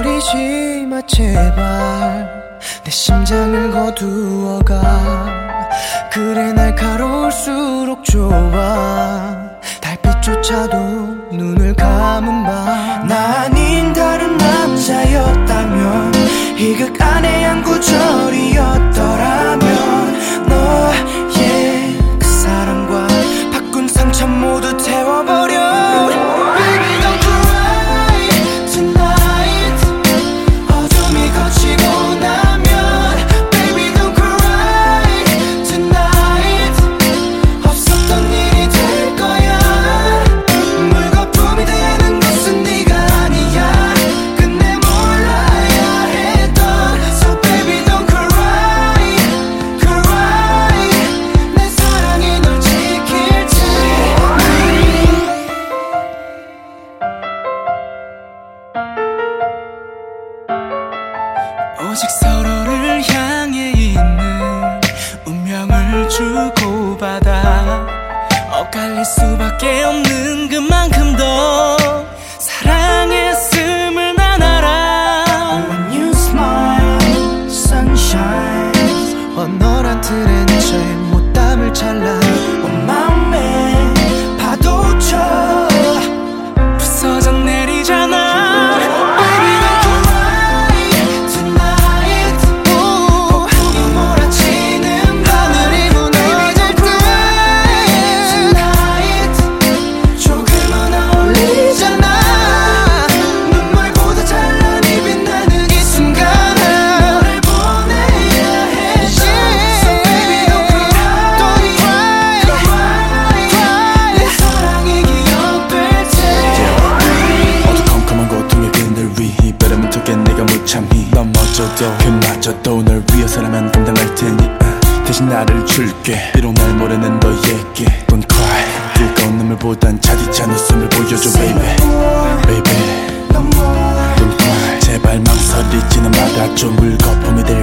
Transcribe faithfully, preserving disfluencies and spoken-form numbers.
버리지 마 제발 내 심장을 거두어가 그래 날카로울수록 좋아 달빛조차도 눈을 감은 밤 나 아닌 다른 남자였다면 이 극 안에 한 구절이었더라면 너의 그 사랑과 바꾼 상처 모두 태워버려 오직 서로를 향해 있는 운명을 주고받아 엇갈릴 수밖에 없는 그만큼 더 사랑했음을 난 알아. When you smile, sunshine 원활한 틀에 너의 못담을 잘라 온 맘에 파도쳐 부서져 내리잖아. 넘어져도 그마저도 널 위해서라면 감당할 테니 uh, 대신 나를 줄게 비록 날 모르는 너에게 Don't cry 뜨거운 눈물보단 차디찬 웃음을 보여줘 baby Baby Don't cry 제발 망설이지는 말아줘 물거품이 될